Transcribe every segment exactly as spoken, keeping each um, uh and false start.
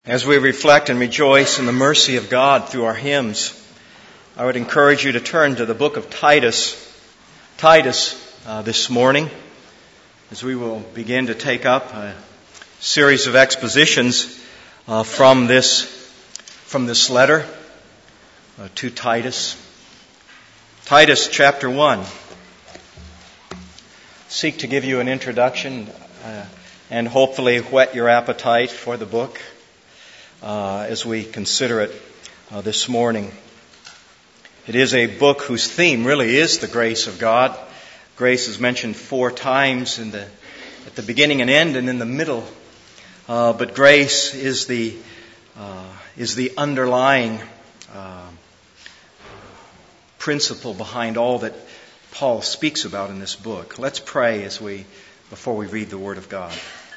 As we reflect and rejoice in the mercy of God through our hymns, I would encourage you to turn to the book of Titus, Titus uh, this morning, as we will begin to take up a series of expositions uh, from this from this letter uh, to Titus. Titus chapter one. Seek to give you an introduction uh, and hopefully whet your appetite for the book. Uh, as we consider it uh, this morning. It is a book whose theme really is the grace of God. Grace is mentioned four times in the at the beginning and end and in the middle. Uh, but grace is the uh, is the underlying uh, principle behind all that Paul speaks about in this book. Let's pray as we before we read the Word of God.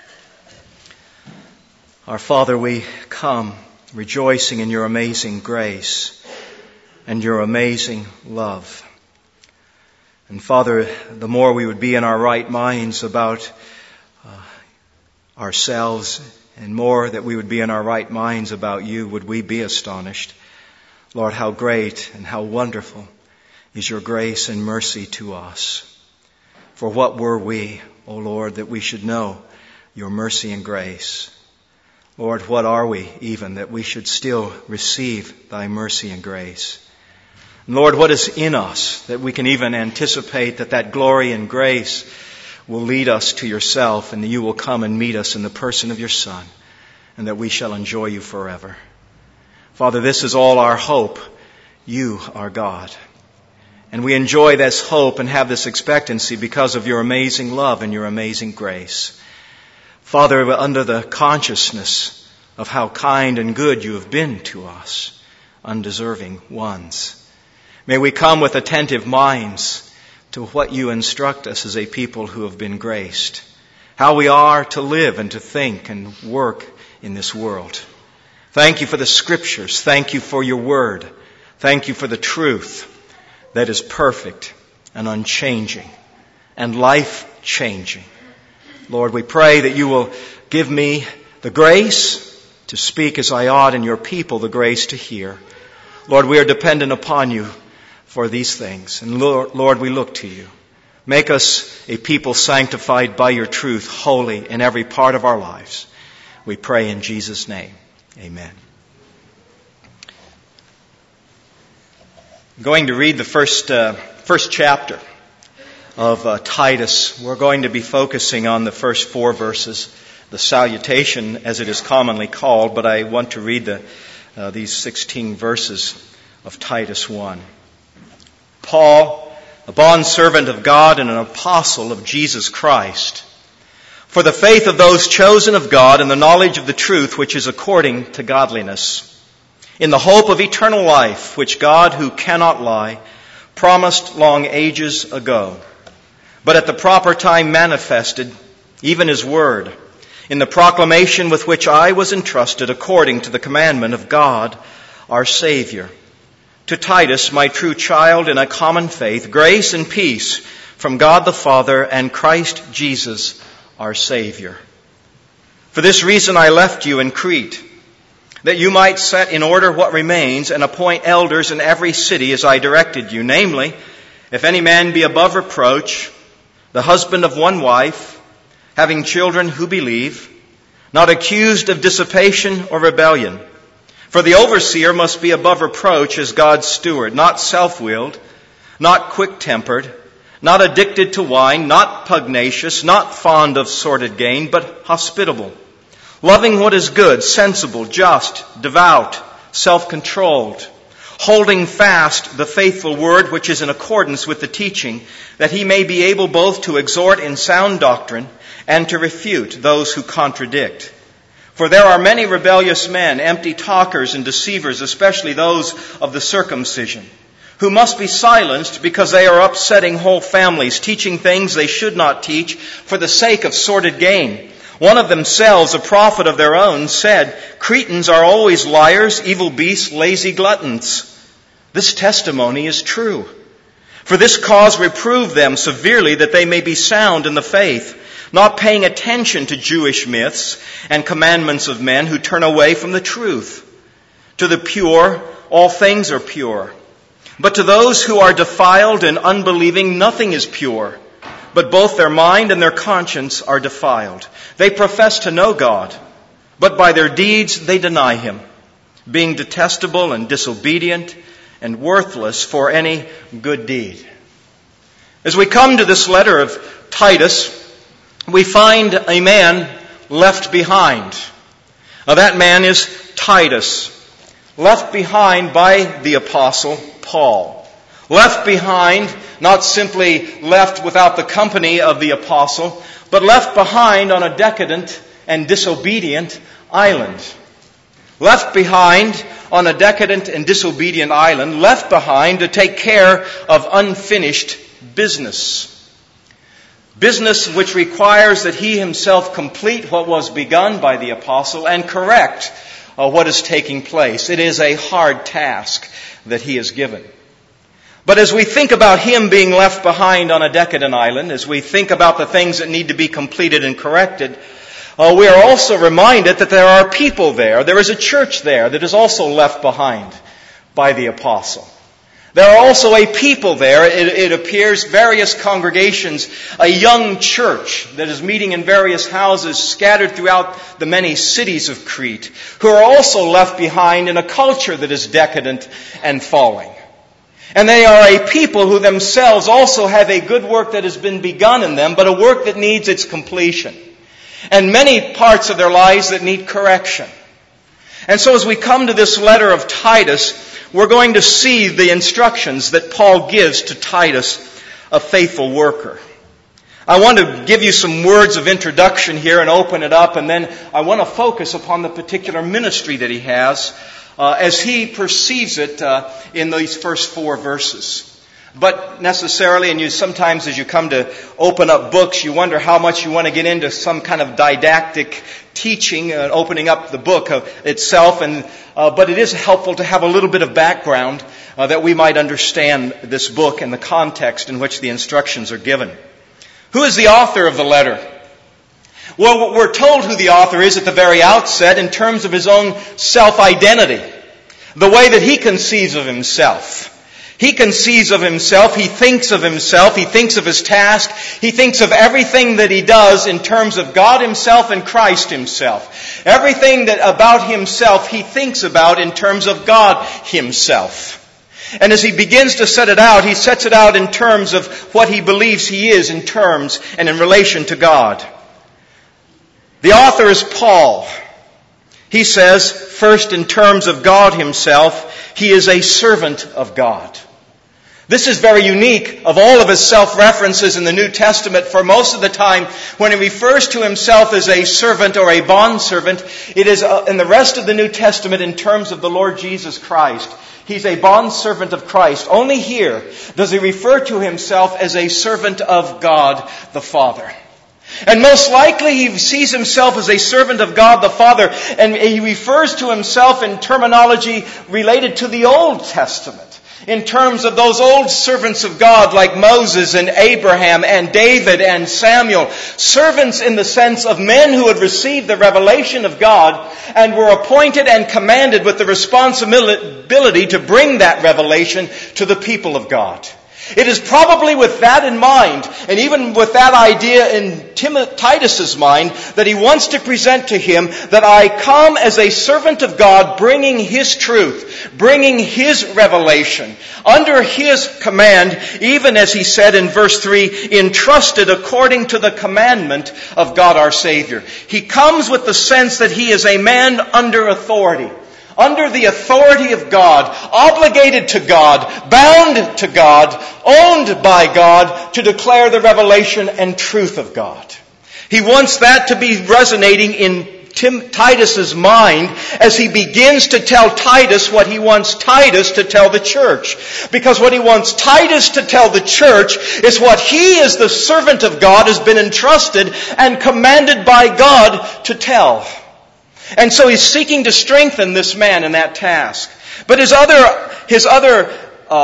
Our Father, we come rejoicing in your amazing grace and your amazing love. And Father, the more we would be in our right minds about uh, ourselves and more that we would be in our right minds about you, would we be astonished. Lord, how great and how wonderful is your grace and mercy to us. For what were we, O Lord, that we should know your mercy and grace? Lord, what are we even that we should still receive thy mercy and grace? And Lord, what is in us that we can even anticipate that that glory and grace will lead us to yourself and that you will come and meet us in the person of your Son and that we shall enjoy you forever. Father, this is all our hope. You are God. And we enjoy this hope and have this expectancy because of your amazing love and your amazing grace. Father, under the consciousness of how kind and good you have been to us, undeserving ones, may we come with attentive minds to what you instruct us as a people who have been graced, how we are to live and to think and work in this world. Thank you for the Scriptures. Thank you for your Word. Thank you for the truth that is perfect and unchanging and life-changing. Lord, we pray that you will give me the grace to speak as I ought and your people the grace to hear. Lord, we are dependent upon you for these things. And Lord, Lord, we look to you. Make us a people sanctified by your truth, holy in every part of our lives. We pray in Jesus' name. Amen. I'm going to read the first, uh, first chapter of uh, Titus. We're going to be focusing on the first four verses, the salutation as it is commonly called, but I want to read the, uh, these sixteen verses of Titus one. Paul, a bondservant of God and an apostle of Jesus Christ, for the faith of those chosen of God and the knowledge of the truth which is according to godliness, in the hope of eternal life, which God, who cannot lie, promised long ages ago, but at the proper time manifested, even his word, in the proclamation with which I was entrusted according to the commandment of God, our Savior. To Titus, my true child in a common faith, grace and peace from God the Father and Christ Jesus, our Savior. For this reason I left you in Crete, that you might set in order what remains and appoint elders in every city as I directed you, namely, if any man be above reproach, the husband of one wife, having children who believe, not accused of dissipation or rebellion. For the overseer must be above reproach as God's steward, not self-willed, not quick-tempered, not addicted to wine, not pugnacious, not fond of sordid gain, but hospitable, loving what is good, sensible, just, devout, self-controlled, holding fast the faithful word which is in accordance with the teaching, that he may be able both to exhort in sound doctrine and to refute those who contradict. For there are many rebellious men, empty talkers and deceivers, especially those of the circumcision, who must be silenced because they are upsetting whole families, teaching things they should not teach for the sake of sordid gain. One of themselves, a prophet of their own, said, Cretans are always liars, evil beasts, lazy gluttons. This testimony is true. For this cause reprove them severely, that they may be sound in the faith, not paying attention to Jewish myths and commandments of men who turn away from the truth. To the pure, all things are pure. But to those who are defiled and unbelieving, nothing is pure. But both their mind and their conscience are defiled. They profess to know God, but by their deeds they deny Him, being detestable and disobedient and worthless for any good deed. As we come to this letter of Titus, we find a man left behind. Now, that man is Titus, left behind by the Apostle Paul. Left behind, not simply left without the company of the apostle, but left behind on a decadent and disobedient island. Left behind on a decadent and disobedient island, left behind to take care of unfinished business. Business which requires that he himself complete what was begun by the apostle and correct uh, what is taking place. It is a hard task that he is given. But as we think about him being left behind on a decadent island, as we think about the things that need to be completed and corrected, uh, we are also reminded that there are people there. There is a church there that is also left behind by the apostle. There are also a people there, it, it appears, various congregations, a young church that is meeting in various houses scattered throughout the many cities of Crete, who are also left behind in a culture that is decadent and falling. And they are a people who themselves also have a good work that has been begun in them, but a work that needs its completion. And many parts of their lives that need correction. And so as we come to this letter of Titus, we're going to see the instructions that Paul gives to Titus, a faithful worker. I want to give you some words of introduction here and open it up, and then I want to focus upon the particular ministry that he has Uh, as he perceives it uh, in these first four verses. But necessarily, and you sometimes as you come to open up books, you wonder how much you want to get into some kind of didactic teaching, uh, opening up the book uh, itself. And uh, but it is helpful to have a little bit of background uh, that we might understand this book and the context in which the instructions are given. Who is the author of the letter? Well, we're told who the author is at the very outset in terms of his own self-identity. The way that he conceives of himself. He conceives of himself, he thinks of himself, he thinks of his task, he thinks of everything that he does in terms of God himself and Christ himself. Everything that about himself he thinks about in terms of God himself. And as he begins to set it out, he sets it out in terms of what he believes he is in terms and in relation to God. The author is Paul. He says, first in terms of God himself, he is a servant of God. This is very unique of all of his self-references in the New Testament, for most of the time when he refers to himself as a servant or a bondservant, it is in the rest of the New Testament in terms of the Lord Jesus Christ. He's a bondservant of Christ. Only here does he refer to himself as a servant of God the Father. And most likely he sees himself as a servant of God the Father, and he refers to himself in terminology related to the Old Testament, in terms of those old servants of God like Moses and Abraham and David and Samuel. Servants in the sense of men who had received the revelation of God and were appointed and commanded with the responsibility to bring that revelation to the people of God. It is probably with that in mind, and even with that idea in Tim- Titus's mind, that he wants to present to him that I come as a servant of God, bringing His truth, bringing His revelation, under His command, even as he said in verse three, entrusted according to the commandment of God our Savior. He comes with the sense that he is a man under authority. Under the authority of God, obligated to God, bound to God, owned by God, to declare the revelation and truth of God. He wants that to be resonating in Tim, Titus's mind as he begins to tell Titus what he wants Titus to tell the church. Because what he wants Titus to tell the church is what he, as the servant of God, has been entrusted and commanded by God to tell. And so he's seeking to strengthen this man in that task. But his other, his other uh,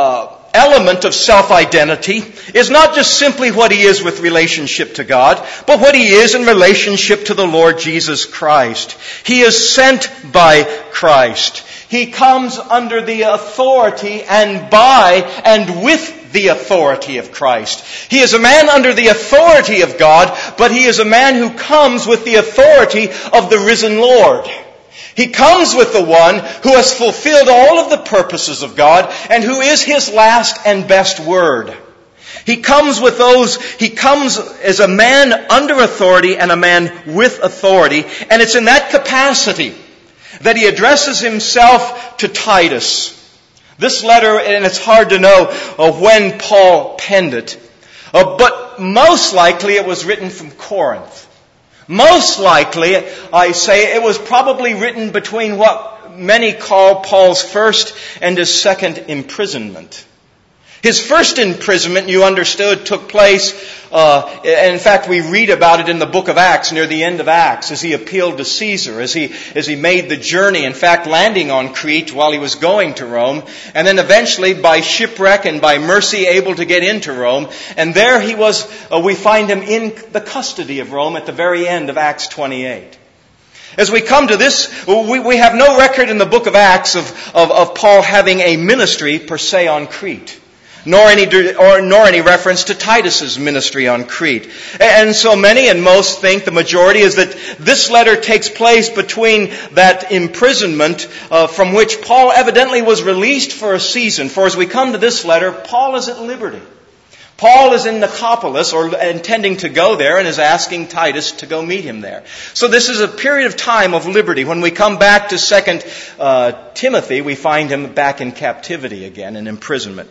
element of self-identity is not just simply what he is with relationship to God, but what he is in relationship to the Lord Jesus Christ. He is sent by Christ. He comes under the authority and by and with the authority of Christ. He is a man under the authority of God, but he is a man who comes with the authority of the risen Lord. He comes with the one who has fulfilled all of the purposes of God and who is his last and best word. He comes with those, he comes as a man under authority and a man with authority, and it's in that capacity that he addresses himself to Titus. This letter, and it's hard to know uh, when Paul penned it, uh, but most likely it was written from Corinth. Most likely, I say, it was probably written between what many call Paul's first and his second imprisonment. His first imprisonment, you understood, took place, uh, and in fact we read about it in the book of Acts, near the end of Acts, as he appealed to Caesar, as he, as he made the journey, in fact landing on Crete while he was going to Rome, and then eventually by shipwreck and by mercy able to get into Rome, and there he was, uh, we find him in the custody of Rome at the very end of Acts twenty-eight. As we come to this, we, we have no record in the book of Acts of, of, of Paul having a ministry per se on Crete. Nor any, or, nor any reference to Titus's ministry on Crete. And so many and most think, the majority, is that this letter takes place between that imprisonment uh, from which Paul evidently was released for a season. For as we come to this letter, Paul is at liberty. Paul is in Nicopolis, or intending to go there, and is asking Titus to go meet him there. So this is a period of time of liberty. When we come back to Second uh, Timothy, we find him back in captivity again, in imprisonment,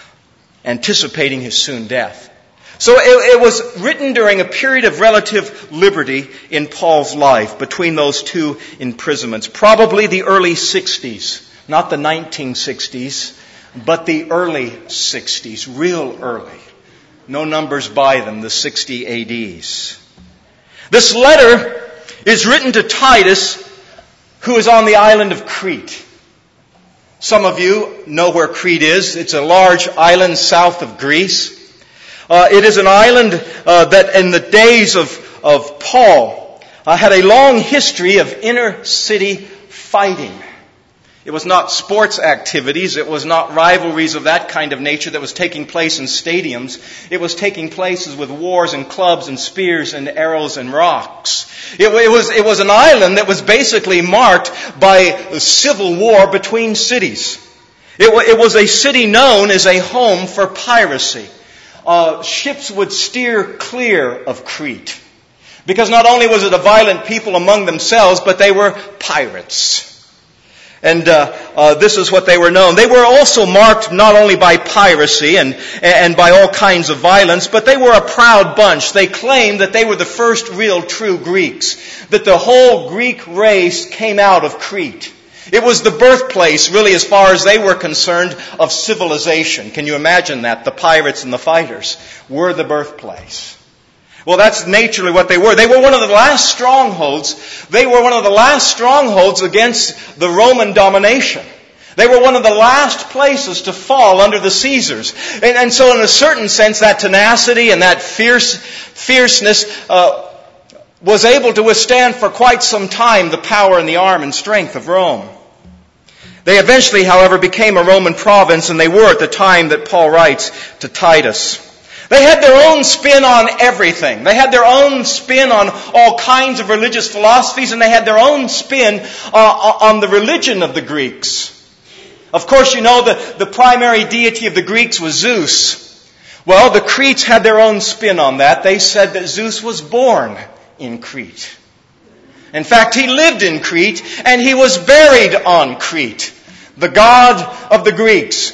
anticipating his soon death. So it, it was written during a period of relative liberty in Paul's life between those two imprisonments. Probably the early sixties, not the nineteen sixties, but the early sixties, real early. No numbers by them, the sixty A Ds. This letter is written to Titus, who is on the island of Crete. Some of you know where Crete is. It's a large island south of Greece. Uh, it is an island uh, that in the days of, of Paul uh, had a long history of inner city fighting. It was not sports activities. It was not rivalries of that kind of nature that was taking place in stadiums. It was taking places with wars and clubs and spears and arrows and rocks. It, it was, it was an island that was basically marked by civil war between cities. It, it was a city known as a home for piracy. Uh, ships would steer clear of Crete, because not only was it a violent people among themselves, but they were pirates. And uh, uh, this is what they were known. They were also marked not only by piracy and, and by all kinds of violence, but they were a proud bunch. They claimed that they were the first real true Greeks, that the whole Greek race came out of Crete. It was the birthplace, really, as far as they were concerned, of civilization. Can you imagine that? The pirates and the fighters were the birthplace. Well, that's naturally what they were. They were one of the last strongholds. They were one of the last strongholds against the Roman domination. They were one of the last places to fall under the Caesars. And, and so in a certain sense, that tenacity and that fierce fierceness uh, was able to withstand for quite some time the power and the arm and strength of Rome. They eventually, however, became a Roman province, and they were at the time that Paul writes to Titus. They had their own spin on everything. They had their own spin on all kinds of religious philosophies, and they had their own spin uh, on the religion of the Greeks. Of course, you know the, the primary deity of the Greeks was Zeus. Well, the Cretes had their own spin on that. They said that Zeus was born in Crete. In fact, he lived in Crete, and he was buried on Crete. The god of the Greeks,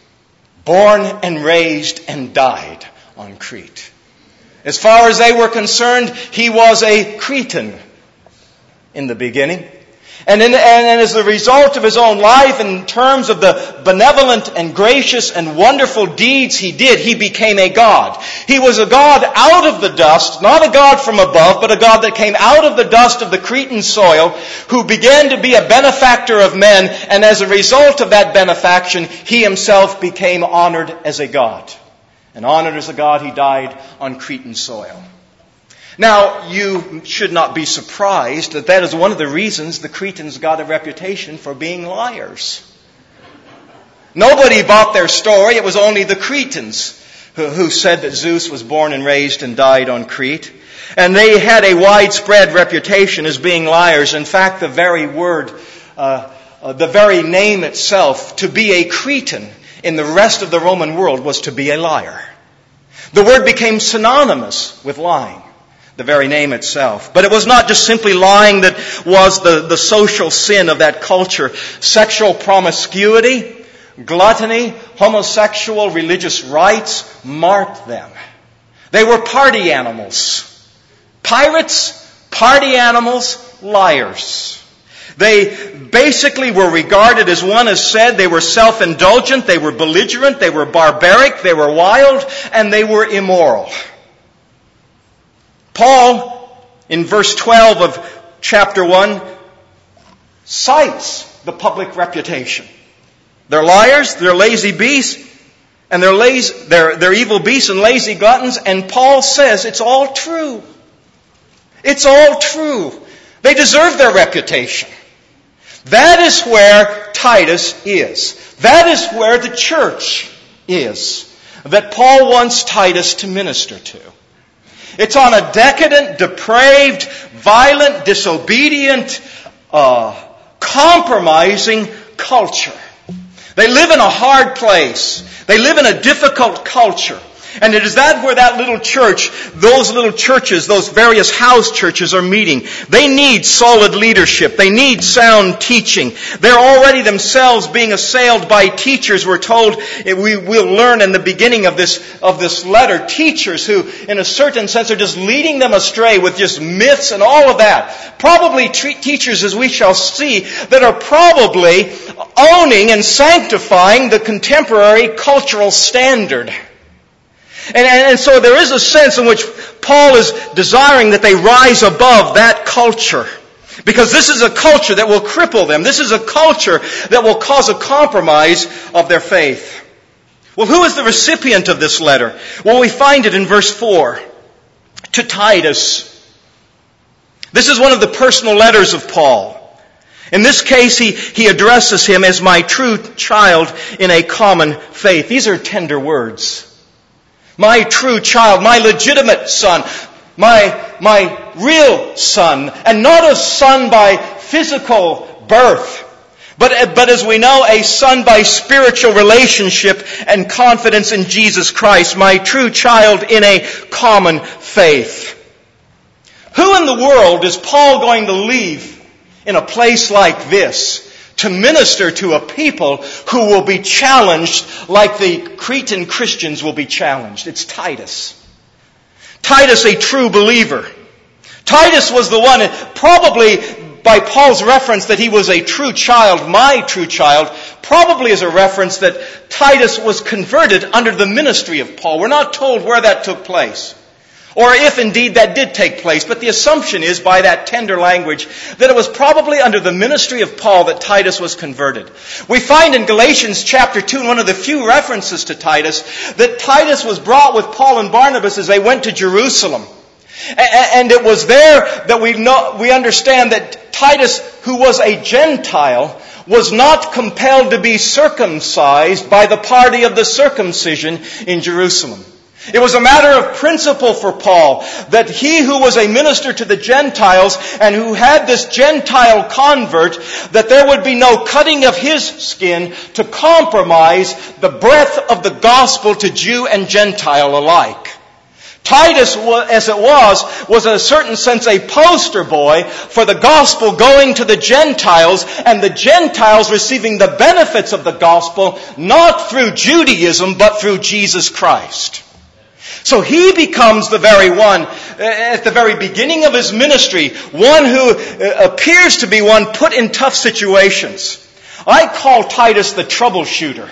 born and raised and died on Crete. As far as they were concerned, he was a Cretan in the beginning. And, in, and, and as a result of his own life, in terms of the benevolent and gracious and wonderful deeds he did, he became a god. He was a god out of the dust, not a god from above, but a god that came out of the dust of the Cretan soil, who began to be a benefactor of men, and as a result of that benefaction, he himself became honored as a god. And honored as a god, he died on Cretan soil. Now, you should not be surprised that that is one of the reasons the Cretans got a reputation for being liars. Nobody bought their story. It was only the Cretans who, who said that Zeus was born and raised and died on Crete. And they had a widespread reputation as being liars. In fact, the very word, uh, uh, the very name itself, to be a Cretan in the rest of the Roman world was to be a liar. The word became synonymous with lying. The very name itself. But it was not just simply lying that was the, the social sin of that culture. Sexual promiscuity, gluttony, homosexual religious rites marked them. They were party animals. Pirates, party animals, liars. They basically were regarded, as one has said, they were self-indulgent, they were belligerent, they were barbaric, they were wild, and they were immoral. Paul, in verse twelve of chapter one, cites the public reputation. They're liars, they're lazy beasts, and they're, lazy, they're, they're evil beasts and lazy gluttons, and Paul says it's all true. It's all true. They deserve their reputation. That is where Titus is. That is where the church is, that Paul wants Titus to minister to. It's on a decadent, depraved, violent, disobedient, uh, compromising culture. They live in a hard place. They live in a difficult culture. And it is that where that little church, those little churches, those various house churches are meeting. They need solid leadership. They need sound teaching. They're already themselves being assailed by teachers. We're told, we will learn in the beginning of this, of this letter, teachers who, in a certain sense, are just leading them astray with just myths and all of that. Probably tre- teachers, as we shall see, that are probably owning and sanctifying the contemporary cultural standard. And, and, and so there is a sense in which Paul is desiring that they rise above that culture. Because this is a culture that will cripple them. This is a culture that will cause a compromise of their faith. Well, who is the recipient of this letter? Well, we find it in verse four. To Titus. This is one of the personal letters of Paul. In this case, he, he addresses him as my true child in a common faith. These are tender words. My true child, my legitimate son, my, my real son, and not a son by physical birth, but, but as we know, a son by spiritual relationship and confidence in Jesus Christ, my true child in a common faith. Who in the world is Paul going to leave in a place like this to minister to a people who will be challenged like the Cretan Christians will be challenged? It's Titus. Titus, a true believer. Titus was the one, probably by Paul's reference that he was a true child, my true child, probably as a reference that Titus was converted under the ministry of Paul. We're not told where that took place, or if indeed that did take place, but the assumption is by that tender language that it was probably under the ministry of Paul that Titus was converted. We find in Galatians chapter two, in one of the few references to Titus, that Titus was brought with Paul and Barnabas as they went to Jerusalem. And it was there that we know, we understand that Titus, who was a Gentile, was not compelled to be circumcised by the party of the circumcision in Jerusalem. It was a matter of principle for Paul that he who was a minister to the Gentiles and who had this Gentile convert, that there would be no cutting of his skin to compromise the breadth of the gospel to Jew and Gentile alike. Titus, as it was, was in a certain sense a poster boy for the gospel going to the Gentiles, and the Gentiles receiving the benefits of the gospel not through Judaism but through Jesus Christ. So he becomes the very one, at the very beginning of his ministry, one who appears to be one put in tough situations. I call Titus the troubleshooter.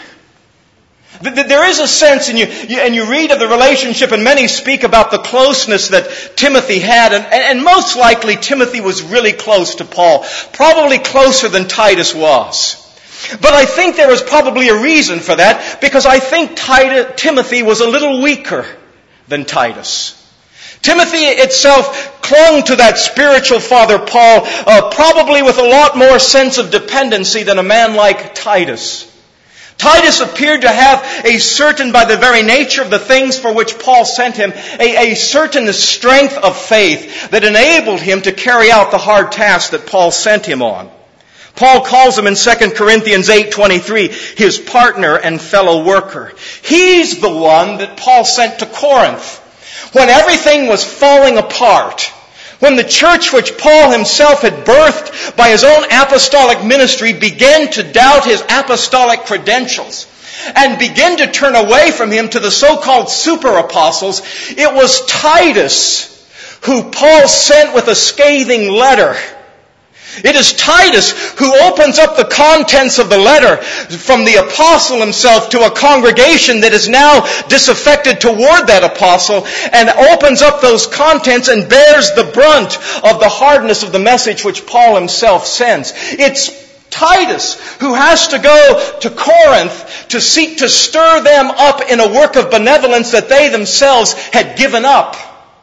There is a sense, and you, and you read of the relationship, and many speak about the closeness that Timothy had, and, and most likely Timothy was really close to Paul, probably closer than Titus was. But I think there is probably a reason for that, because I think Titus, Timothy was a little weaker than Titus. Timothy itself clung to that spiritual father Paul, uh, probably with a lot more sense of dependency than a man like Titus. Titus appeared to have a certain, by the very nature of the things for which Paul sent him, a, a certain strength of faith that enabled him to carry out the hard task that Paul sent him on. Paul calls him in Second Corinthians eight twenty-three his partner and fellow worker. He's the one that Paul sent to Corinth when everything was falling apart. When the church which Paul himself had birthed by his own apostolic ministry began to doubt his apostolic credentials and began to turn away from him to the so-called super apostles, it was Titus who Paul sent with a scathing letter. It is Titus who opens up the contents of the letter from the apostle himself to a congregation that is now disaffected toward that apostle, and opens up those contents and bears the brunt of the hardness of the message which Paul himself sends. It's Titus who has to go to Corinth to seek to stir them up in a work of benevolence that they themselves had given up.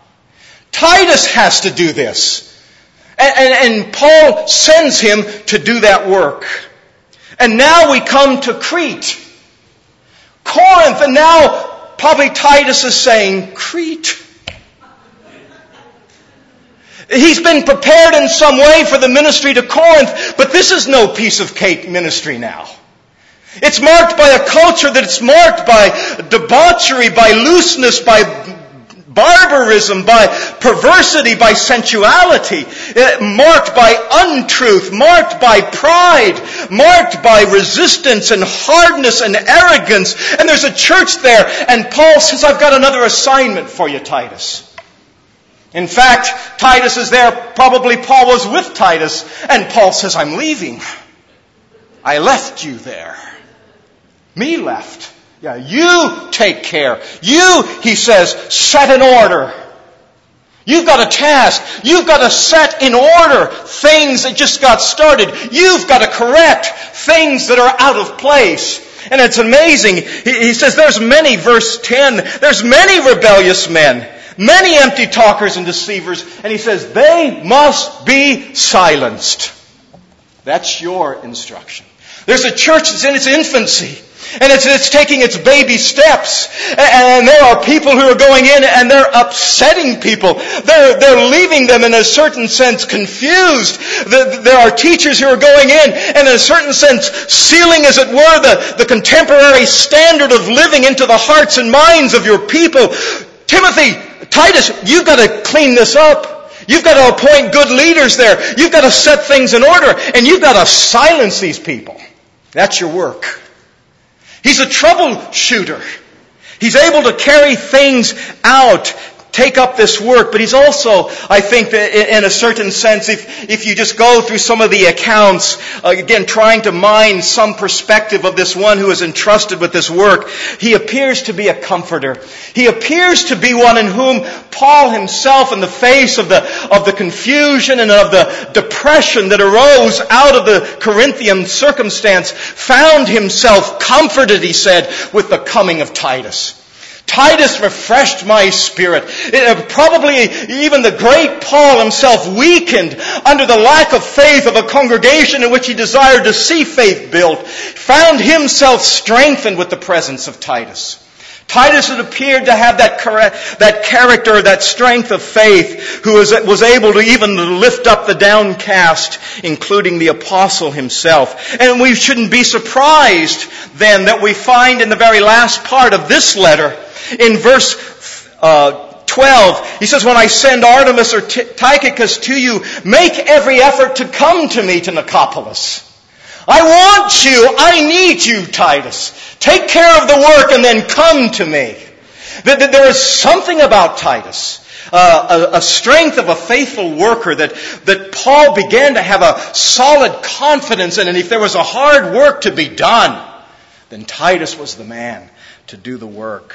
Titus has to do this. And, and, and Paul sends him to do that work. And now we come to Crete. Corinth, and now probably Titus is saying, Crete. He's been prepared in some way for the ministry to Corinth, but this is no piece of cake ministry now. It's marked by a culture that's marked by debauchery, by looseness, by barbarism, by perversity, by sensuality, marked by untruth, marked by pride, marked by resistance and hardness and arrogance. And there's a church there, and Paul says, I've got another assignment for you, Titus. In fact, Titus is there, probably Paul was with Titus, and Paul says, I'm leaving. I left you there. Me left. Yeah, you take care. You, he says, set in order. You've got a task. You've got to set in order things that just got started. You've got to correct things that are out of place. And it's amazing. He, he says there's many, verse ten, there's many rebellious men, many empty talkers and deceivers. And he says they must be silenced. That's your instruction. There's a church that's in its infancy. And it's, it's taking its baby steps. And there are people who are going in and they're upsetting people. They're, they're leaving them in a certain sense confused. There are teachers who are going in and in a certain sense sealing, as it were, the, the contemporary standard of living into the hearts and minds of your people. Timothy, Titus, you've got to clean this up. You've got to appoint good leaders there. You've got to set things in order. And you've got to silence these people. That's your work. He's a troubleshooter. He's able to carry things out, take up this work, but he's also, I think, in a certain sense, if, if you just go through some of the accounts, uh, again, trying to mine some perspective of this one who is entrusted with this work, he appears to be a comforter. He appears to be one in whom Paul himself, in the face of the, of the confusion and of the depression that arose out of the Corinthian circumstance, found himself comforted, he said, with the coming of Titus. Titus refreshed my spirit. It, probably even the great Paul himself, weakened under the lack of faith of a congregation in which he desired to see faith built, found himself strengthened with the presence of Titus. Titus had appeared to have that, that character, that strength of faith, who was, was able to even lift up the downcast, including the apostle himself. And we shouldn't be surprised then that we find in the very last part of this letter, in verse uh, twelve, he says, when I send Artemas or Tychicus to you, make every effort to come to me to Nicopolis. I want you, I need you, Titus. Take care of the work and then come to me. That there is something about Titus, uh, a, a strength of a faithful worker that, that Paul began to have a solid confidence in. And if there was a hard work to be done, then Titus was the man to do the work.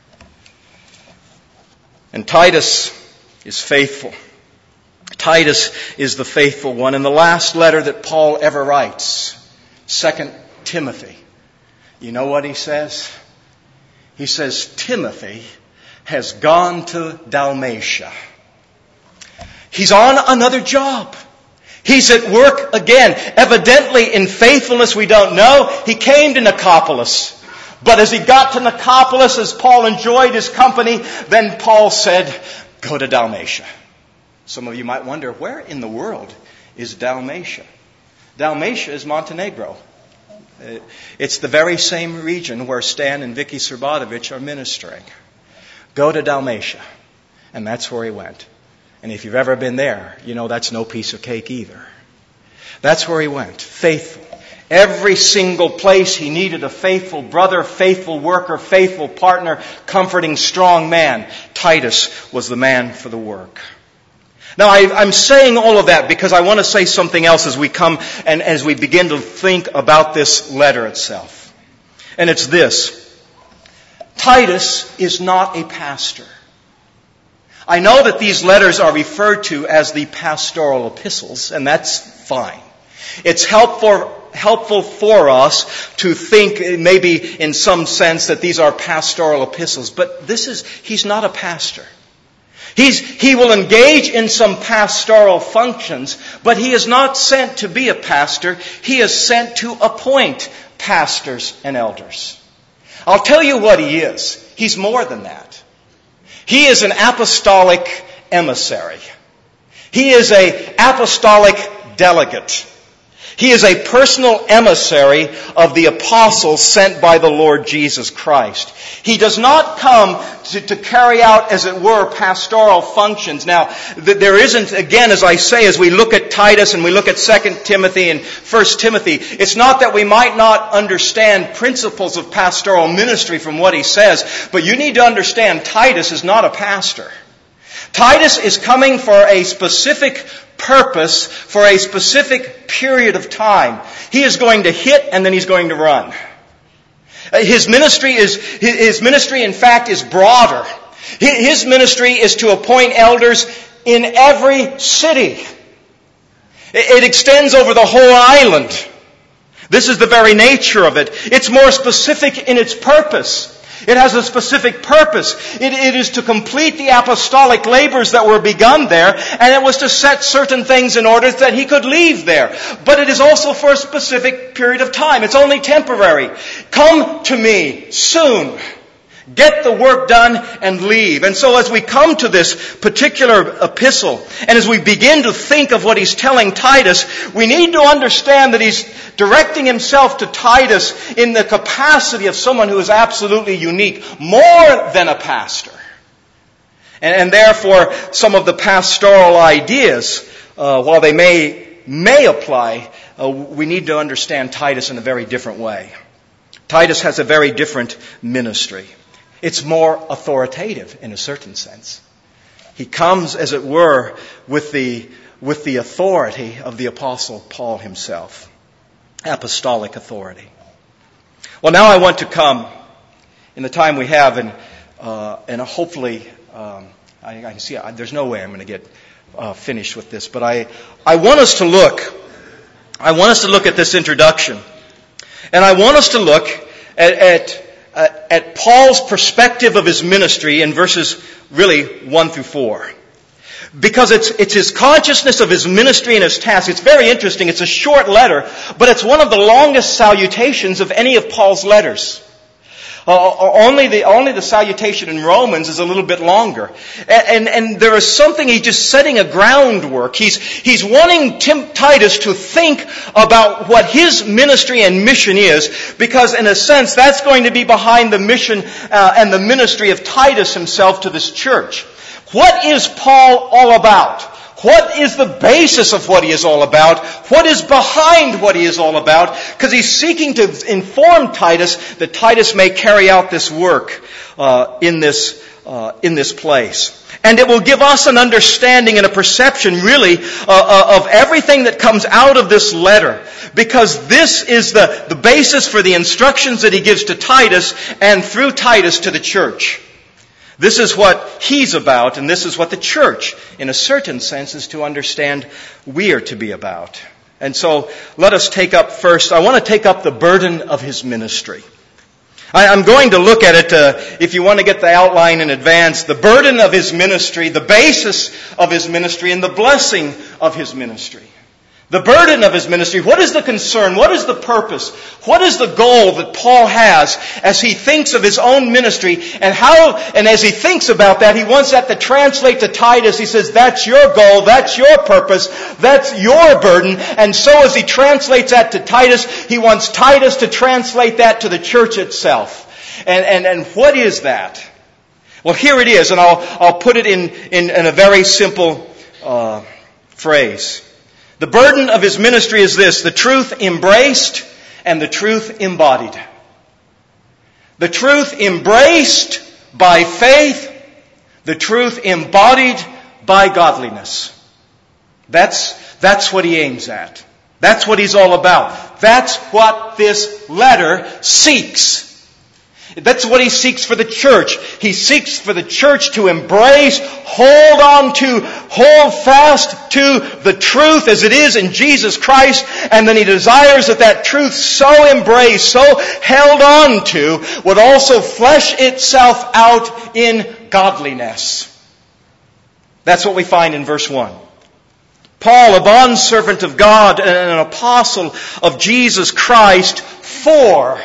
And Titus is faithful. Titus is the faithful one. And the last letter that Paul ever writes, Second Timothy, you know what he says? He says, Timothy has gone to Dalmatia. He's on another job. He's at work again. Evidently, in faithfulness, we don't know. He came to Nicopolis. But as he got to Nicopolis, as Paul enjoyed his company, then Paul said, go to Dalmatia. Some of you might wonder, where in the world is Dalmatia? Dalmatia is Montenegro. It's the very same region where Stan and Vicky Srbatovic are ministering. Go to Dalmatia. And that's where he went. And if you've ever been there, you know that's no piece of cake either. That's where he went, faithful. Every single place he needed a faithful brother, faithful worker, faithful partner, comforting, strong man. Titus was the man for the work. Now, I, I'm saying all of that because I want to say something else as we come and as we begin to think about this letter itself. And it's this. Titus is not a pastor. I know that these letters are referred to as the pastoral epistles, and that's fine. It's helpful helpful for us to think maybe in some sense that these are pastoral epistles, but this is he's not a pastor. He's, he will engage in some pastoral functions, but he is not sent to be a pastor. He is sent to appoint pastors and elders. I'll tell you what he is. He's more than that. He is an apostolic emissary. He is an apostolic delegate. He is a personal emissary of the apostles sent by the Lord Jesus Christ. He does not come to, to carry out, as it were, pastoral functions. Now, th- there isn't, again, as I say, as we look at Titus and we look at Second Timothy and First Timothy, it's not that we might not understand principles of pastoral ministry from what he says, but you need to understand Titus is not a pastor. Titus is coming for a specific purpose, for a specific period of time. He is going to hit and then he's going to run. His ministry is, his ministry in fact is broader. His ministry is to appoint elders in every city. It extends over the whole island. This is the very nature of it. It's more specific in its purpose. It has a specific purpose. It, it is to complete the apostolic labors that were begun there, and it was to set certain things in order that he could leave there. But it is also for a specific period of time. It's only temporary. Come to me soon. Get the work done and leave. And so as we come to this particular epistle, and as we begin to think of what he's telling Titus, we need to understand that he's directing himself to Titus in the capacity of someone who is absolutely unique, more than a pastor. And, and therefore, some of the pastoral ideas, uh, while they may, may apply, uh, we need to understand Titus in a very different way. Titus has a very different ministry. It's more authoritative in a certain sense. He comes, as it were, with the, with the authority of the Apostle Paul himself. Apostolic authority. Well, now I want to come, in the time we have, and, uh, and hopefully, um, I, I can see, I, there's no way I'm going to get uh, finished with this, but I, I want us to look, I want us to look at this introduction. And I want us to look at, at Uh, at Paul's perspective of his ministry in verses really one through four. Because it's, it's his consciousness of his ministry and his task. It's very interesting. It's a short letter, but it's one of the longest salutations of any of Paul's letters. Uh, only the only the salutation in Romans is a little bit longer, and and, and there is something. He's just setting a groundwork. He's he's wanting Tim, Titus to think about what his ministry and mission is, because in a sense that's going to be behind the mission uh, and the ministry of Titus himself to this church. What is Paul all about? What is the basis of what he is all about? What is behind what he is all about? Because he's seeking to inform Titus that Titus may carry out this work uh, in this uh, in this place. And it will give us an understanding and a perception, really, uh, of everything that comes out of this letter. Because this is the, the basis for the instructions that he gives to Titus and through Titus to the church. This is what he's about, and this is what the church, in a certain sense, is to understand we are to be about. And so, let us take up first, I want to take up the burden of his ministry. I, I'm going to look at it, uh, if you want to get the outline in advance, the burden of his ministry, the basis of his ministry, and the blessing of his ministry. The burden of his ministry. What is the concern? What is the purpose? What is the goal that Paul has as he thinks of his own ministry? And how, and as he thinks about that, he wants that to translate to Titus. He says, that's your goal, that's your purpose, that's your burden. And so as he translates that to Titus, he wants Titus to translate that to the church itself. And, and, and what is that? Well, here it is, and I'll, I'll put it in, in, in a very simple uh, phrase. The burden of his ministry is this: the truth embraced and the truth embodied. The truth embraced by faith, the truth embodied by godliness. That's, that's what he aims at. That's what he's all about. That's what this letter seeks. That's what he seeks for the church. He seeks for the church to embrace, hold on to, hold fast to the truth as it is in Jesus Christ. And then he desires that that truth so embraced, so held on to, would also flesh itself out in godliness. That's what we find in verse one. Paul, a bondservant of God and an apostle of Jesus Christ, for...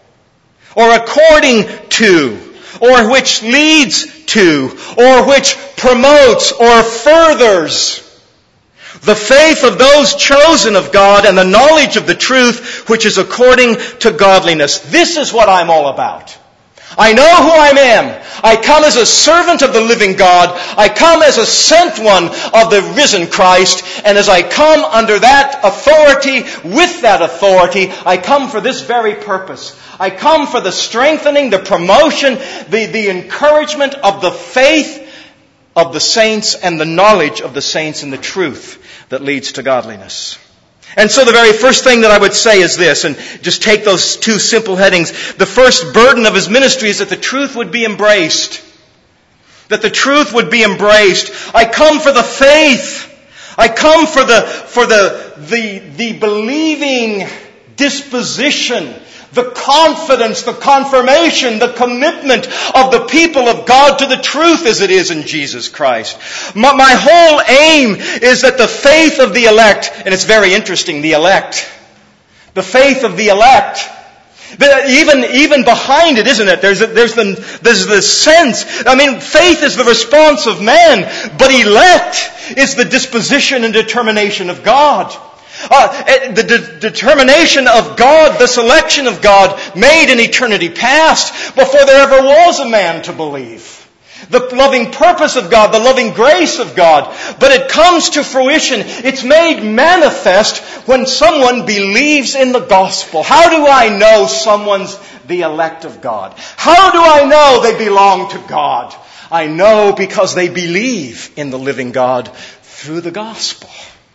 or according to, or which leads to, or which promotes or furthers the faith of those chosen of God and the knowledge of the truth which is according to godliness. This is what I'm all about. I know who I am. I come as a servant of the living God. I come as a sent one of the risen Christ. And as I come under that authority, with that authority, I come for this very purpose. I come for the strengthening, the promotion, the, the encouragement of the faith of the saints and the knowledge of the saints and the truth that leads to godliness. And so the very first thing that I would say is this, and just take those two simple headings. The first burden of his ministry is that the truth would be embraced. That the truth would be embraced. I come for the faith. I come for the, for the, the, the believing disposition, the confidence, the confirmation, the commitment of the people of God to the truth as it is in Jesus Christ. My, my whole aim is that the faith of the elect, and it's very interesting, the elect, the faith of the elect, the, even, even behind it, isn't it? There's, a, there's, the, there's the sense, I mean, faith is the response of man, but elect is the disposition and determination of God. Uh, the de- determination of God, the selection of God made in eternity past before there ever was a man to believe. The loving purpose of God, the loving grace of God. But it comes to fruition. It's made manifest when someone believes in the gospel. How do I know someone's the elect of God? How do I know they belong to God? I know because they believe in the living God through the gospel.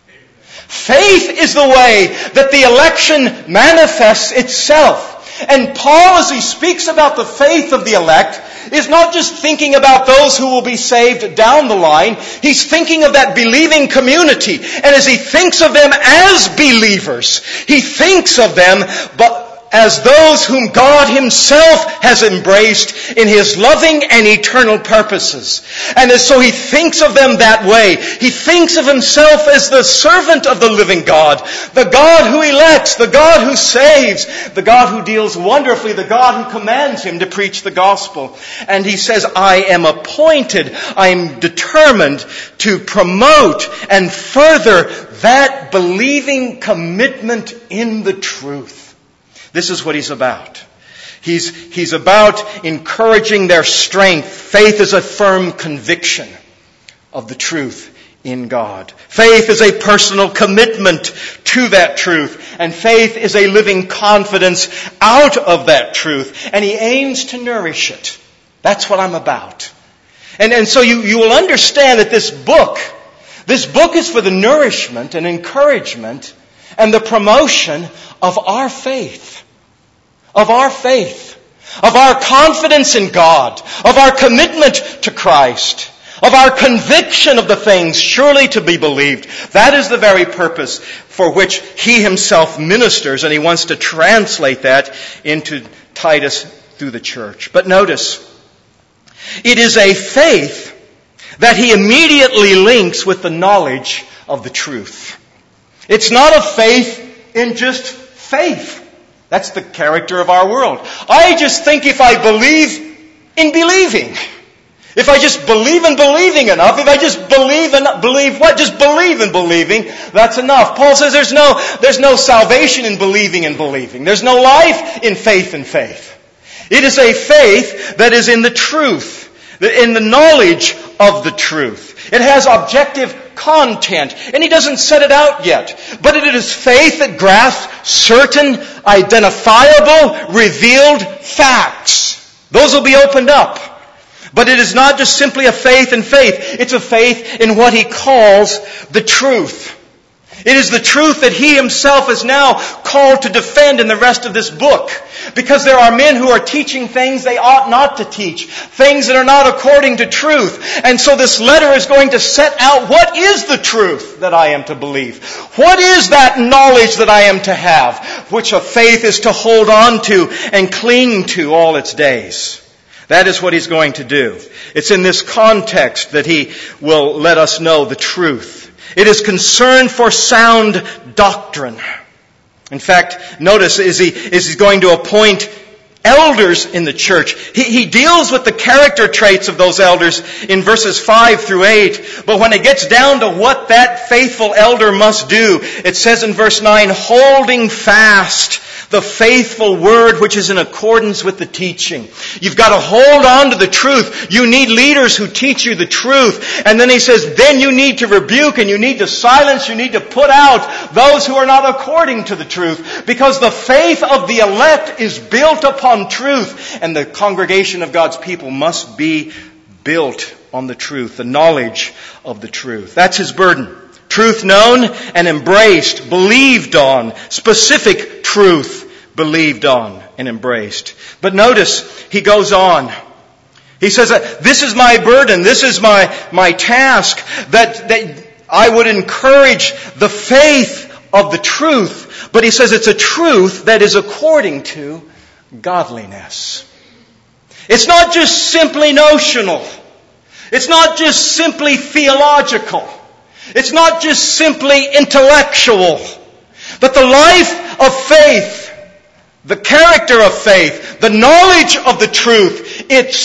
Faith is the way that the election manifests itself. And Paul, as he speaks about the faith of the elect, is not just thinking about those who will be saved down the line. He's thinking of that believing community. And as he thinks of them as believers, he thinks of them but as those whom God Himself has embraced in His loving and eternal purposes. And so He thinks of them that way. He thinks of Himself as the servant of the living God, the God who elects, the God who saves, the God who deals wonderfully, the God who commands him to preach the gospel. And he says, I am appointed, I am determined to promote and further that believing commitment in the truth. This is what he's about. He's, he's about encouraging their strength. Faith is a firm conviction of the truth in God. Faith is a personal commitment to that truth. And faith is a living confidence out of that truth. And he aims to nourish it. That's what I'm about. And, and so you, you will understand that this book, this book is for the nourishment and encouragement and the promotion of our faith. Of our faith. Of our confidence in God. Of our commitment to Christ. Of our conviction of the things surely to be believed. That is the very purpose for which he himself ministers, and he wants to translate that into Titus through the church. But notice, it is a faith that he immediately links with the knowledge of the truth. It's not a faith in just faith. That's the character of our world. I just think if I believe in believing. If I just believe in believing enough, if I just believe and believe what? Just believe in believing, that's enough. Paul says there's no, there's no salvation in believing and believing. There's no life in faith and faith. It is a faith that is in the truth, in the knowledge of the truth. It has objective content, and he doesn't set it out yet. But it is faith that grasps certain, identifiable, revealed facts. Those will be opened up. But it is not just simply a faith in faith. It's a faith in what he calls the truth. It is the truth that he himself is now called to defend in the rest of this book. Because there are men who are teaching things they ought not to teach. Things that are not according to truth. And so this letter is going to set out what is the truth that I am to believe. What is that knowledge that I am to have, which a faith is to hold on to and cling to all its days. That is what he's going to do. It's in this context that he will let us know the truth. It is concern for sound doctrine. In fact, notice is he is he going to appoint elders in the church. He, he deals with the character traits of those elders in verses five through eight. But when it gets down to what that faithful elder must do, it says in verse nine, holding fast the faithful word which is in accordance with the teaching. You've got to hold on to the truth. You need leaders who teach you the truth. And then he says, then you need to rebuke and you need to silence, you need to put out those who are not according to the truth. Because the faith of the elect is built upon truth. And the congregation of God's people must be built on the truth, the knowledge of the truth. That's his burden. Truth known and embraced, believed on, specific truth believed on and embraced. But notice, he goes on. He says, this is my burden, this is my, my task, that, that I would encourage the faith of the truth. But he says it's a truth that is according to godliness. It's not just simply notional. It's not just simply theological. It's not just simply intellectual. But the life of faith, the character of faith, the knowledge of the truth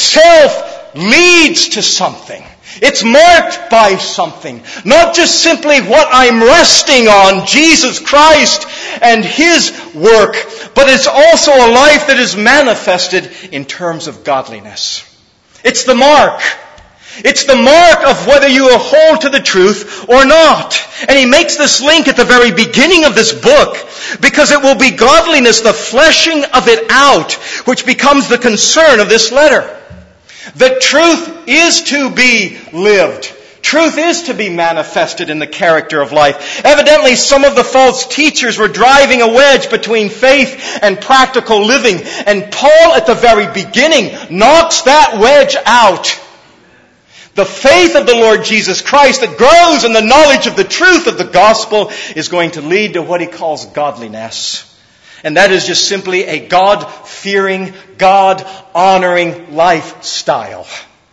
itself leads to something. It's marked by something. Not just simply what I'm resting on, Jesus Christ and His work, but it's also a life that is manifested in terms of godliness. It's the mark. It's the mark of whether you hold to the truth or not. And he makes this link at the very beginning of this book, because it will be godliness, the fleshing of it out, which becomes the concern of this letter. The truth is to be lived. Truth is to be manifested in the character of life. Evidently, some of the false teachers were driving a wedge between faith and practical living. And Paul, at the very beginning, knocks that wedge out. The faith of the Lord Jesus Christ that grows in the knowledge of the truth of the gospel is going to lead to what he calls godliness. And that is just simply a God-fearing, God-honoring lifestyle.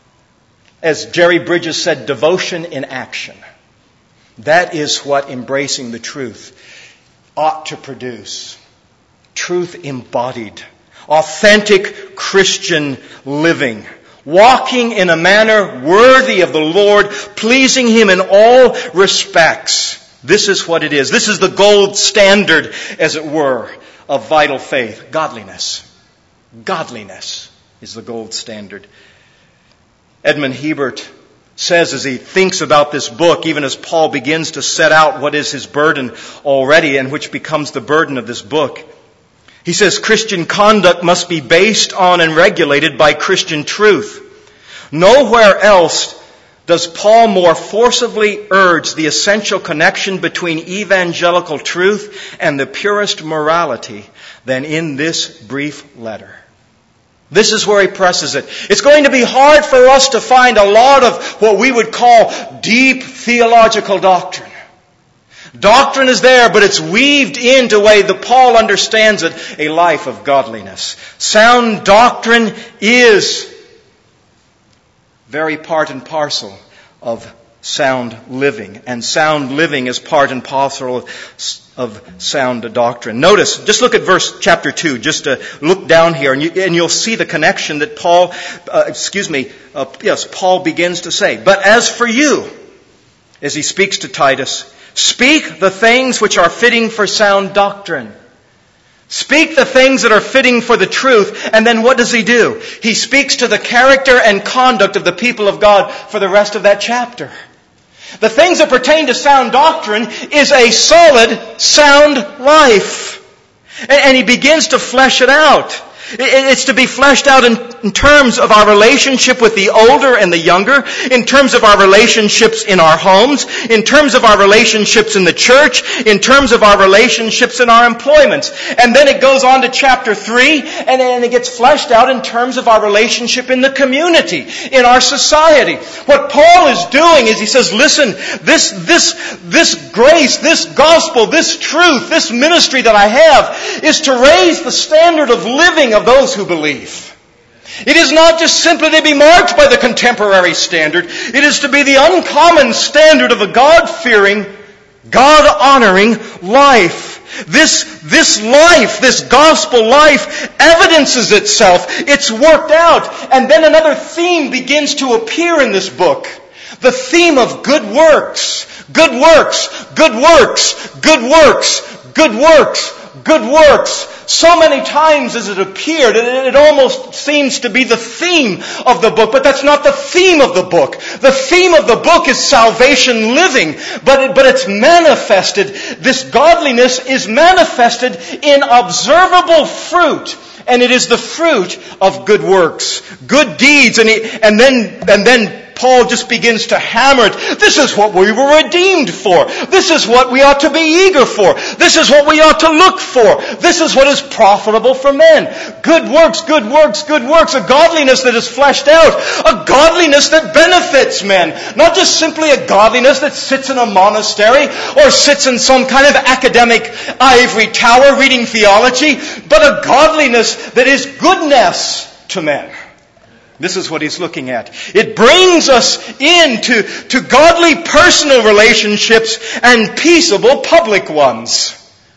As Jerry Bridges said, devotion in action. That is what embracing the truth ought to produce. Truth embodied. Authentic Christian living. Walking in a manner worthy of the Lord, pleasing Him in all respects. This is what it is. This is the gold standard, as it were, of vital faith. Godliness. Godliness is the gold standard. Edmund Hebert says as he thinks about this book, even as Paul begins to set out what is his burden already and which becomes the burden of this book. He says Christian conduct must be based on and regulated by Christian truth. Nowhere else does Paul more forcibly urge the essential connection between evangelical truth and the purest morality than in this brief letter. This is where he presses it. It's going to be hard for us to find a lot of what we would call deep theological doctrine. Doctrine is there, but it's weaved into the way that Paul understands it, a life of godliness. Sound doctrine is very part and parcel of sound living. And sound living is part and parcel of, of sound doctrine. Notice, just look at verse chapter two. Just to look down here, and, you, and you'll see the connection that Paul, uh, excuse me, uh, yes, Paul begins to say. But as for you, as he speaks to Titus, speak the things which are fitting for sound doctrine. Speak the things that are fitting for the truth. And then what does he do? He speaks to the character and conduct of the people of God for the rest of that chapter. The things that pertain to sound doctrine is a solid, sound life. And he begins to flesh it out. It's to be fleshed out in, in terms of our relationship with the older and the younger, in terms of our relationships in our homes, in terms of our relationships in the church, in terms of our relationships in our employments. And then it goes on to chapter three, and then it gets fleshed out in terms of our relationship in the community, in our society. What Paul is doing is he says, listen, this, this, this grace, this gospel, this truth, this ministry that I have is to raise the standard of living of those who believe. It is not just simply to be marked by the contemporary standard. It is to be the uncommon standard of a God-fearing, God-honoring life. This, this life, this gospel life evidences itself. It's worked out. And then another theme begins to appear in this book. The theme of good works. Good works. Good works. Good works. Good works. Good works. So many times as it appeared, it almost seems to be the theme of the book, but that's not the theme of the book. The theme of the book is salvation living, but, it, but it's manifested, this godliness is manifested in observable fruit. And it is the fruit of good works, good deeds. And, he, and then, and then Paul just begins to hammer it. This is what we were redeemed for. This is what we ought to be eager for. This is what we ought to look for. This is what is profitable for men. Good works, good works, good works. A godliness that is fleshed out. A godliness that benefits men. Not just simply a godliness that sits in a monastery or sits in some kind of academic ivory tower reading theology, but a godliness that is goodness to men. This is what he's looking at. It brings us into to godly personal relationships and peaceable public ones.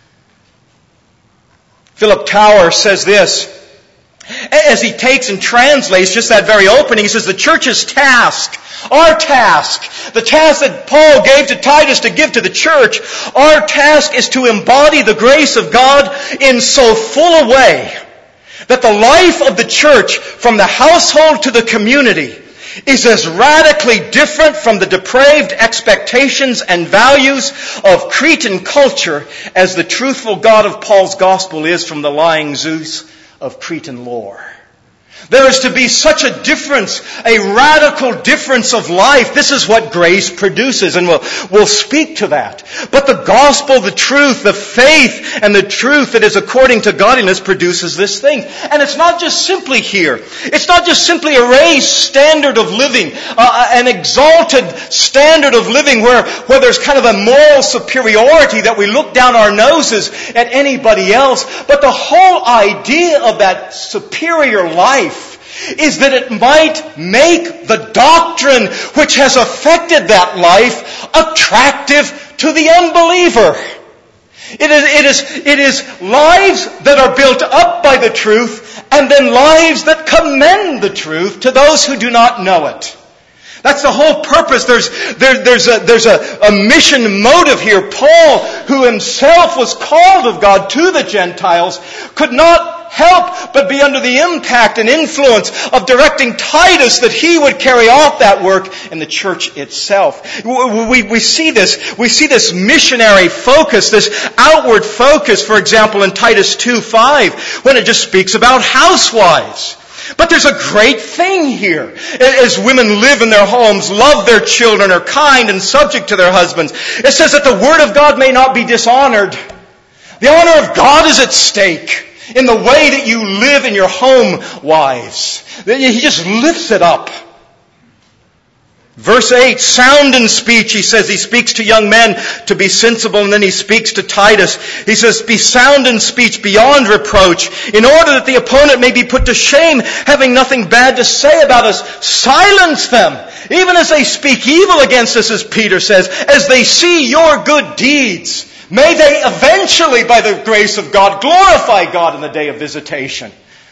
Philip Tower says this, as he takes and translates just that very opening. He says the church's task, our task, the task that Paul gave to Titus to give to the church, our task is to embody the grace of God in so full a way that the life of the church, from the household to the community, is as radically different from the depraved expectations and values of Cretan culture as the truthful God of Paul's gospel is from the lying Zeus of Cretan lore. There is to be such a difference, a radical difference of life. This is what grace produces, and we'll, we'll speak to that. But the gospel, the truth, the faith, and the truth that is according to godliness produces this thing. And it's not just simply here. It's not just simply a raised standard of living, uh, an exalted standard of living where, where there's kind of a moral superiority that we look down our noses at anybody else. But the whole idea of that superior life is that it might make the doctrine which has affected that life attractive to the unbeliever. It is, it is, it is lives that are built up by the truth, and then lives that commend the truth to those who do not know it. That's the whole purpose. There's, there, there's, a, there's a, a mission motive here. Paul, who himself was called of God to the Gentiles, could not help but be under the impact and influence of directing Titus that he would carry out that work in the church itself. We, we, we see this. We see this missionary focus, this outward focus, for example, in Titus two five, when it just speaks about housewives. But there's a great thing here. As women live in their homes, love their children, are kind and subject to their husbands. It says that the word of God may not be dishonored. The honor of God is at stake in the way that you live in your home, wives. He just lifts it up. Verse eight, sound in speech, he says. He speaks to young men to be sensible, and then he speaks to Titus. He says, be sound in speech beyond reproach, in order that the opponent may be put to shame, having nothing bad to say about us. Silence them, even as they speak evil against us, as Peter says, as they see your good deeds. May they eventually, by the grace of God, glorify God in the day of visitation.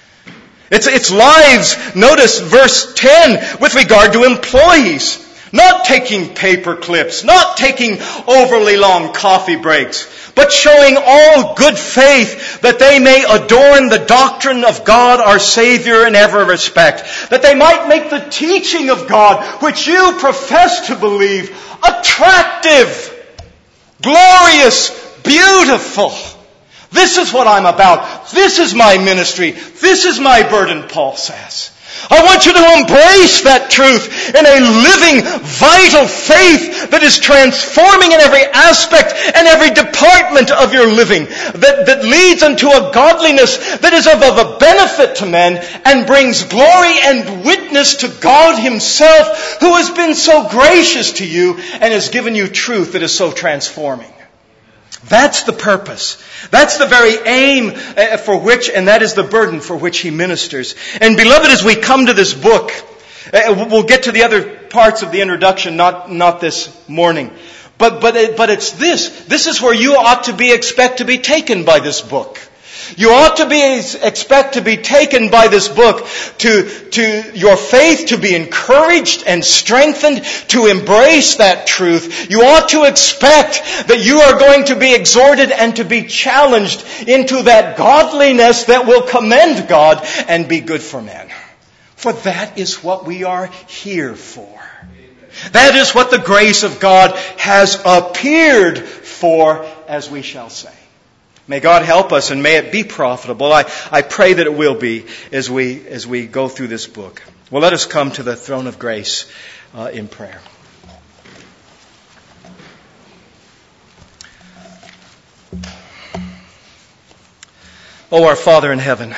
It's, it's lives, notice verse ten, with regard to employees. Not taking paper clips, not taking overly long coffee breaks, but showing all good faith that they may adorn the doctrine of God our Savior in every respect. That they might make the teaching of God, which you profess to believe, attractive, glorious, beautiful. This is what I'm about. This is my ministry. This is my burden, Paul says. I want you to embrace that truth in a living, vital faith that is transforming in every aspect and every department of your living, that, that leads unto a godliness that is of, of a benefit to men and brings glory and witness to God Himself, who has been so gracious to you and has given you truth that is so transforming. That's the purpose. That's the very aim for which, and that is the burden for which he ministers. And beloved, as we come to this book, we'll get to the other parts of the introduction, not, not this morning. But, but, it, but it's this. This is where you ought to be, expect to be taken by this book. You ought to be, expect to be taken by this book, to, to your faith to be encouraged and strengthened, to embrace that truth. You ought to expect that you are going to be exhorted and to be challenged into that godliness that will commend God and be good for men. For that is what we are here for. That is what the grace of God has appeared for, as we shall say. May God help us and may it be profitable. I, I pray that it will be as we as we go through this book. Well, let us come to the throne of grace uh, in prayer. Oh, our Father in heaven.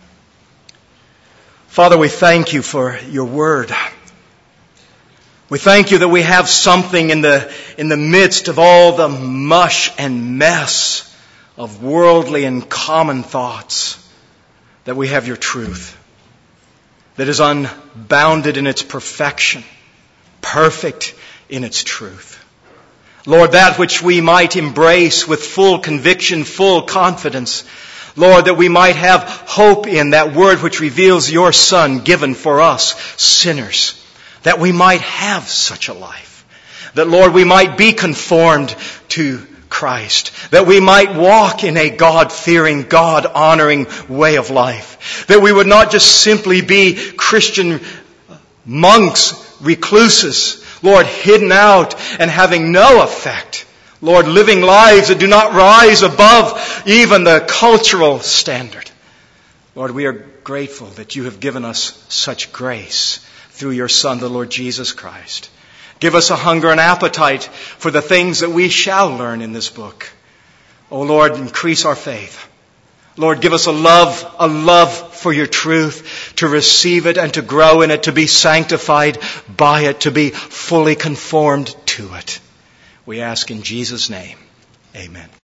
Father, we thank you for your word. We thank you that we have something in the in the midst of all the mush and mess of worldly and common thoughts, that we have your truth that is unbounded in its perfection, perfect in its truth. Lord, that which we might embrace with full conviction, full confidence, Lord, that we might have hope in that word which reveals your Son given for us sinners, that we might have such a life, that, Lord, we might be conformed to Christ, that we might walk in a God-fearing, God-honoring way of life, that we would not just simply be Christian monks, recluses, Lord, hidden out and having no effect, Lord, living lives that do not rise above even the cultural standard. Lord, we are grateful that you have given us such grace through your Son, the Lord Jesus Christ. Give us a hunger and appetite for the things that we shall learn in this book. Oh Lord, increase our faith. Lord, give us a love, a love for your truth, to receive it and to grow in it, to be sanctified by it, to be fully conformed to it. We ask in Jesus' name. Amen.